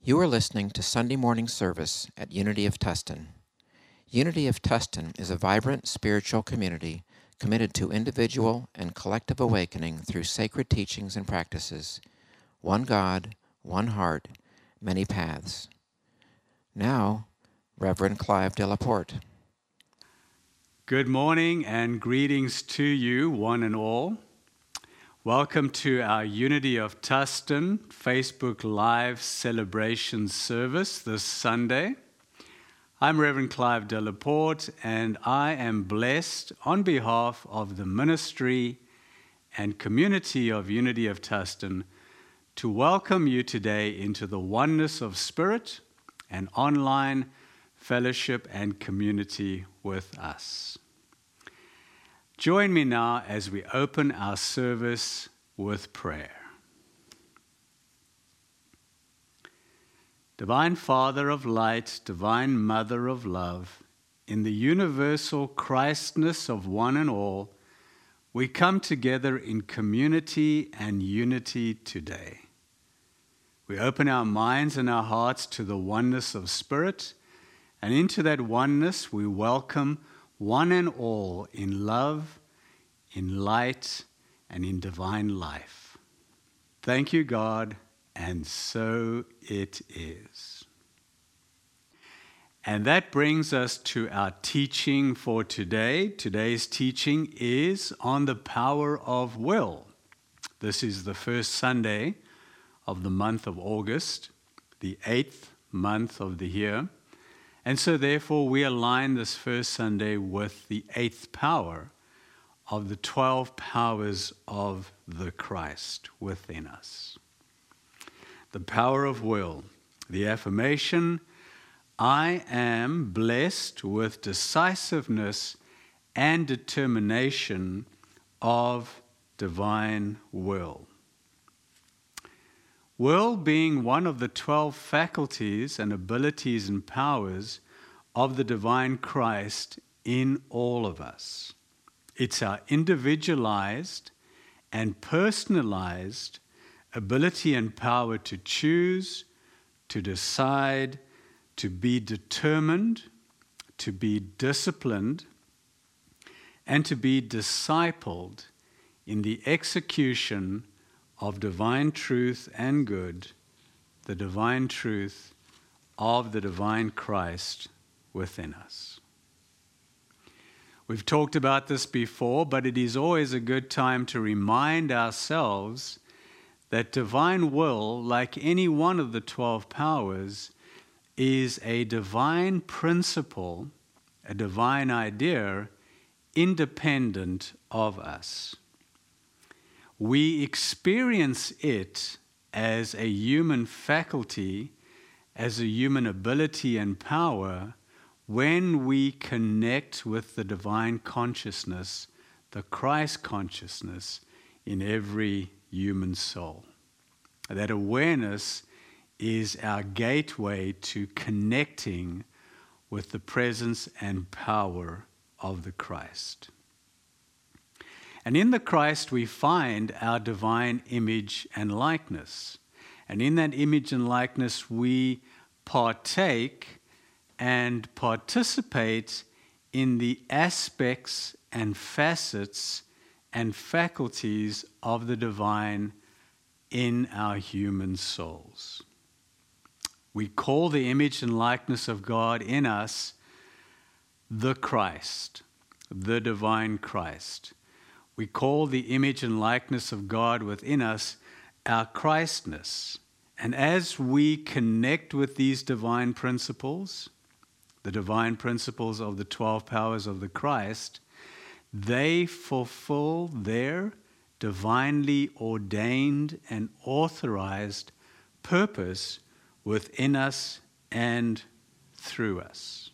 You are listening to Sunday morning service at Unity of Tustin. Unity of Tustin is a vibrant spiritual community committed to individual and collective awakening through sacred teachings and practices. One God, one heart, many paths. Now, Reverend Clive Delaporte. Good morning and greetings to you, one and all. Welcome to our Unity of Tustin Facebook Live celebration service this Sunday. I'm Reverend Clive Delaporte, and I am blessed on behalf of the ministry and community of Unity of Tustin to welcome you today into the oneness of spirit and online fellowship and community with us. Join me now as we open our service with prayer. Divine Father of light, Divine Mother of love, in the universal Christness of one and all, we come together in community and unity today. We open our minds and our hearts to the oneness of spirit, and into that oneness we welcome one and all in love, in light, and in divine life. Thank you, God, and so it is. And that brings us to our teaching for today. Today's teaching is on the power of will. This is the first Sunday of the month of August, the 8th month of the year. And so therefore we align this first Sunday with the 8th power of the 12 powers of the Christ within us. The power of will, the affirmation, I am blessed with decisiveness and determination of divine will. Will being one of the 12 faculties and abilities and powers of the divine Christ in all of us. It's our individualized and personalized ability and power to choose, to decide, to be determined, to be disciplined, and to be discipled in the execution of divine truth and good, the divine truth of the divine Christ within us. We've talked about this before, but it is always a good time to remind ourselves that divine will, like any one of the 12 powers, is a divine principle, a divine idea, independent of us. We experience it as a human faculty, as a human ability and power, when we connect with the divine consciousness, the Christ consciousness in every human soul. That awareness is our gateway to connecting with the presence and power of the Christ. And in the Christ we find our divine image and likeness. And in that image and likeness we partake and participate in the aspects and facets and faculties of the divine in our human souls. We call the image and likeness of God in us the Christ, the divine Christ. We call the image and likeness of God within us our Christness. And as we connect with these divine principles, the divine principles of the 12 powers of the Christ, they fulfill their divinely ordained and authorized purpose within us and through us.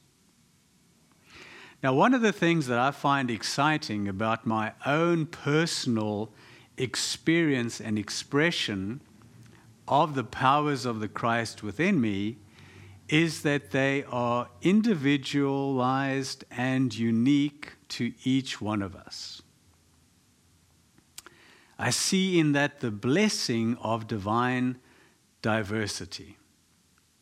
Now, one of the things that I find exciting about my own personal experience and expression of the powers of the Christ within me is that they are individualized and unique to each one of us. I see in that the blessing of divine diversity.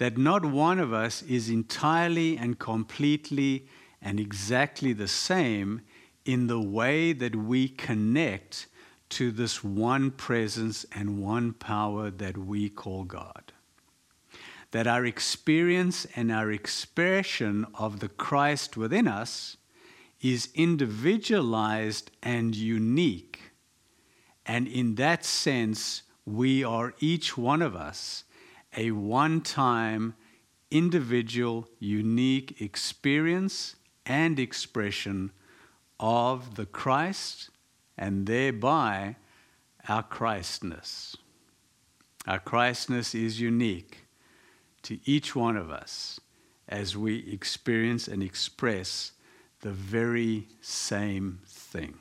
that not one of us is entirely and completely and exactly the same in the way that we connect to this one presence and one power that we call God. That our experience and our expression of the Christ within us is individualized and unique. And in that sense, we are each one of us a one-time, individual, unique experience and expression of the Christ, and thereby our Christness. Our Christness is unique to each one of us as we experience and express the very same thing.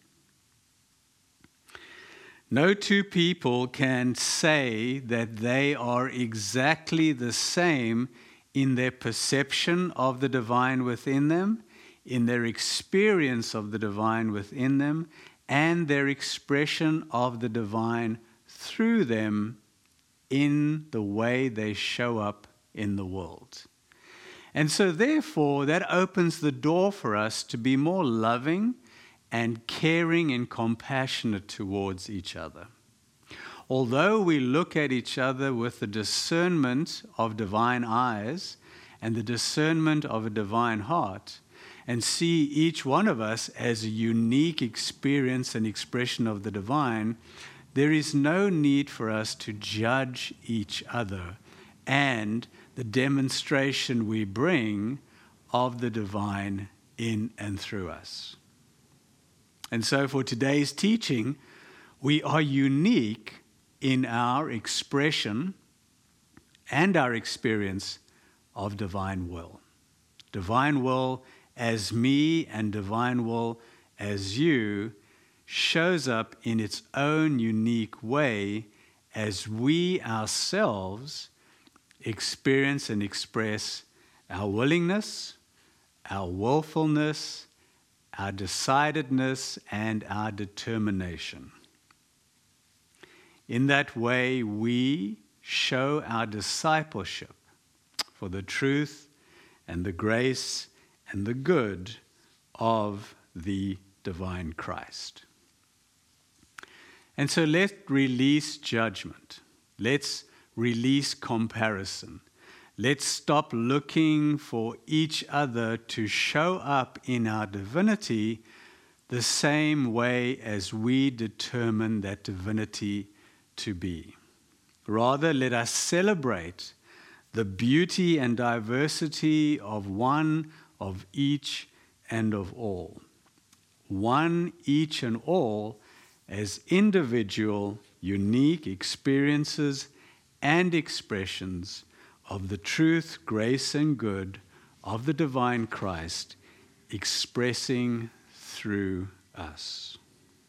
No two people can say that they are exactly the same in their perception of the divine within them, in their experience of the divine within them, and their expression of the divine through them in the way they show up in the world. And so therefore, that opens the door for us to be more loving and caring and compassionate towards each other. Although we look at each other with the discernment of divine eyes and the discernment of a divine heart, and see each one of us as a unique experience and expression of the divine, there is no need for us to judge each other and the demonstration we bring of the divine in and through us. And so for today's teaching, we are unique in our expression and our experience of divine will. Divine will as me and divine will as you shows up in its own unique way as we ourselves experience and express our willingness, our willfulness, our decidedness, and our determination. In that way, we show our discipleship for the truth and the grace and the good of the divine Christ. And so let's release judgment. Let's release comparison. Let's stop looking for each other to show up in our divinity the same way as we determine that divinity to be. Rather, let us celebrate the beauty and diversity of one, of each, and of all. One, each, and all as individual, unique experiences and expressions of the truth, grace, and good of the divine Christ expressing through us.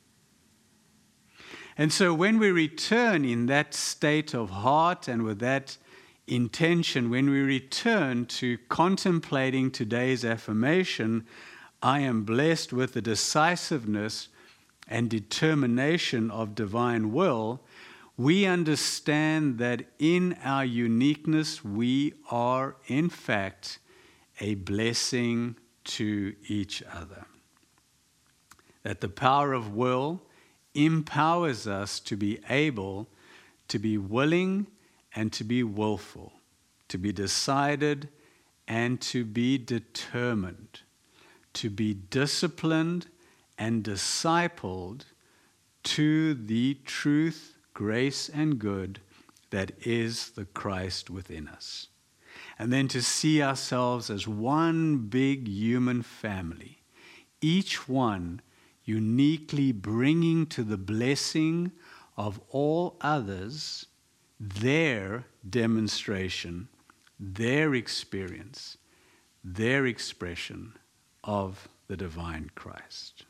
And so when we return in that state of heart and with that intention, when we return to contemplating today's affirmation, I am blessed with the decisiveness and determination of divine will, we understand that in our uniqueness we are in fact a blessing to each other. That the power of will empowers us to be able to be willing and to be willful, to be decided and to be determined, to be disciplined and discipled to the truth, grace, and good that is the Christ within us. And then to see ourselves as one big human family, each one uniquely bringing to the blessing of all others their demonstration, their experience, their expression of the divine Christ.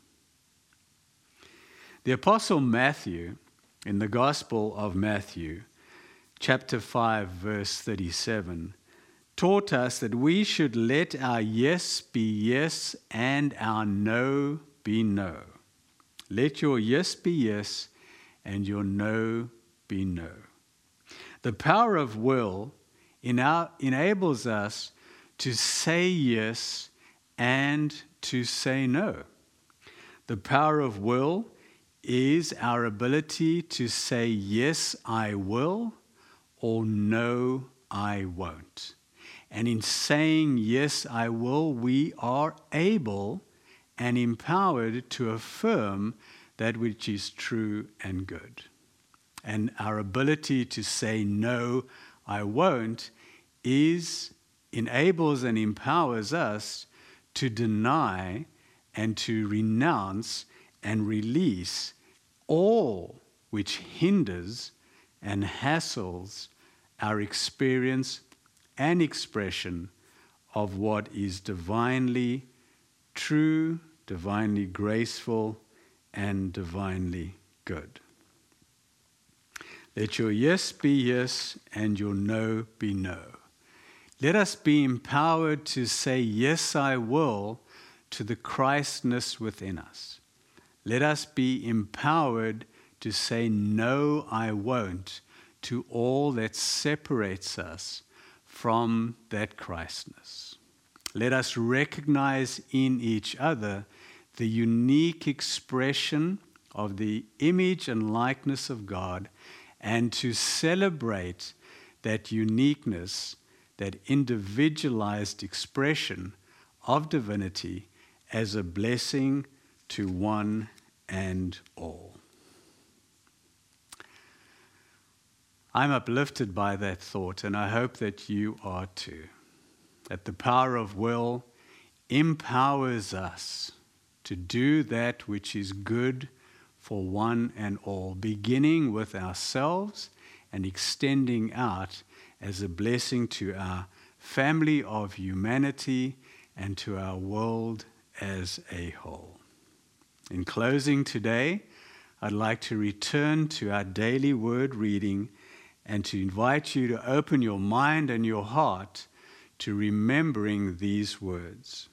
The Apostle Matthew, in the Gospel of Matthew, chapter 5, verse 37, taught us that we should let our yes be yes and our no be no. Let your yes be yes and your no be no. The power of will enables us to say yes and to say no. The power of will is our ability to say yes, I will, or no, I won't. And in saying yes, I will, we are able and empowered to affirm that which is true and good. And our ability to say no, I won't, enables and empowers us to deny and to renounce and release all which hinders and hassles our experience and expression of what is divinely true, divinely graceful, and divinely good. Let your yes be yes and your no be no. Let us be empowered to say, yes, I will, to the Christness within us. Let us be empowered to say, no, I won't, to all that separates us from that Christness. Let us recognize in each other the unique expression of the image and likeness of God, and to celebrate that uniqueness, that individualized expression of divinity as a blessing to one and all. I'm uplifted by that thought, and I hope that you are too. That the power of will empowers us to do that which is good for one and all, beginning with ourselves and extending out as a blessing to our family of humanity and to our world as a whole. In closing today, I'd like to return to our daily word reading and to invite you to open your mind and your heart to remembering these words.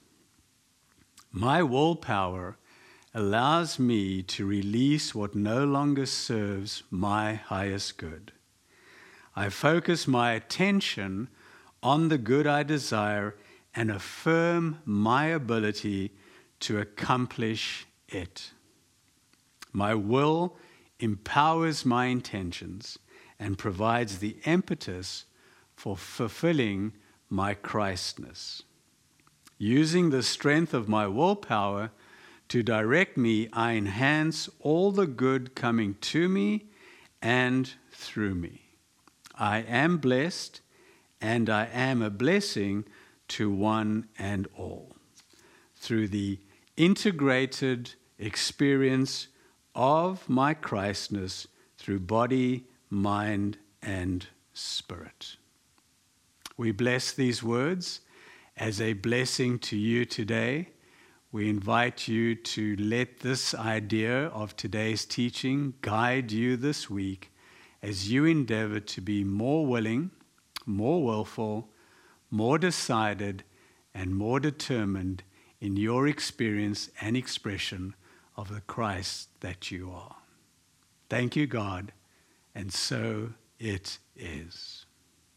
My willpower allows me to release what no longer serves my highest good. I focus my attention on the good I desire and affirm my ability to accomplish it. My will empowers my intentions and provides the impetus for fulfilling my Christness. Using the strength of my willpower to direct me, I enhance all the good coming to me and through me. I am blessed, and I am a blessing to one and all through the integrated experience of my Christness through body, mind, and spirit. We bless these words as a blessing to you today. We invite you to let this idea of today's teaching guide you this week as you endeavor to be more willing, more willful, more decided, and more determined in your experience and expression of the Christ that you are. Thank you, God, and so it is.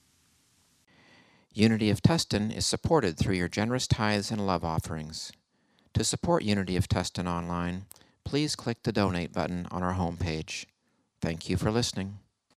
Unity of Tustin is supported through your generous tithes and love offerings. To support Unity of Tustin online, please click the donate button on our homepage. Thank you for listening.